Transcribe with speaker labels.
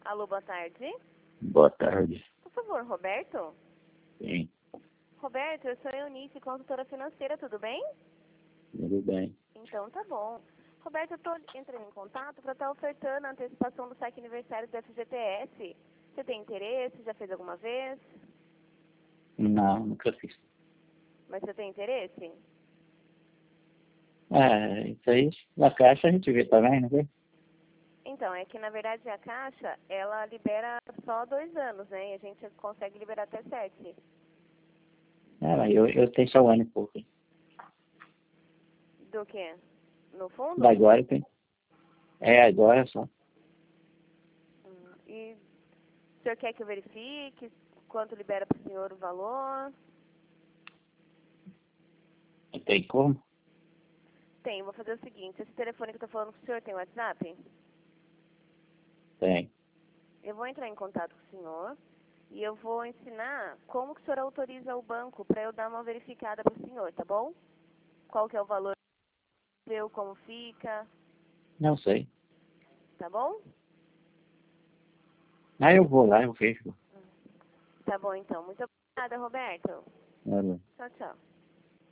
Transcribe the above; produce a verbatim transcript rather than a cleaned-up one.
Speaker 1: Alô, boa tarde.
Speaker 2: Boa tarde.
Speaker 1: Por favor, Roberto?
Speaker 2: Sim,
Speaker 1: Roberto, eu sou Eunice, consultora financeira, tudo bem?
Speaker 2: tudo bem.
Speaker 1: Então tá bom. Roberto, eu estou entrando em contato para estar ofertando a antecipação do saque aniversário do F G T S. Você tem interesse? Já fez alguma vez?
Speaker 2: Não, nunca fiz.
Speaker 1: Mas você tem interesse?
Speaker 2: É, isso aí na caixa a gente vê também, não vê?
Speaker 1: Então, é que na verdade a Caixa, ela libera só dois anos, né? E a gente consegue liberar até sete.
Speaker 2: É, mas eu, eu tenho só um ano e pouco.
Speaker 1: Do quê? No fundo?
Speaker 2: Da agora tem. É, agora só.
Speaker 1: Hum, E o senhor quer que eu verifique quanto libera para o senhor o valor?
Speaker 2: Não tem como?
Speaker 1: Tem, vou fazer o seguinte, esse telefone que eu tô falando com o senhor tem WhatsApp?
Speaker 2: Tem.
Speaker 1: Eu vou entrar em contato com o senhor e eu vou ensinar como que o senhor autoriza o banco para eu dar uma verificada para o senhor, tá bom? Qual que é o valor seu, como fica,
Speaker 2: Não sei.
Speaker 1: tá bom?
Speaker 2: Aí eu vou lá, eu vejo.
Speaker 1: Tá bom então. Muito obrigada, Roberto.
Speaker 2: Olha.
Speaker 1: Tchau, tchau.